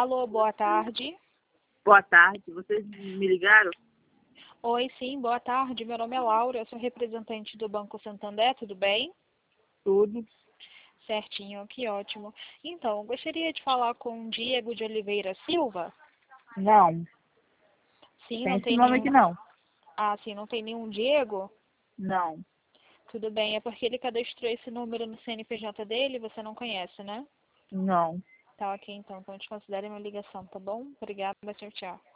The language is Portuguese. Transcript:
Alô, boa tarde. Boa tarde, vocês me ligaram? Oi, sim, boa tarde. Meu nome é Laura, eu sou representante do Banco Santander, tudo bem? Tudo? Certinho, que ótimo. Então, gostaria de falar com o Diego de Oliveira Silva? Não, Sim, tem não esse tem nome nenhum... aqui não. Ah, sim, não tem nenhum Diego? Não, Tudo bem, é porque ele cadastrou esse número no CNPJ dele, você não conhece, né? não. Tá ok, então. Então, te considere uma ligação, tá bom? Obrigada, tchau, tchau.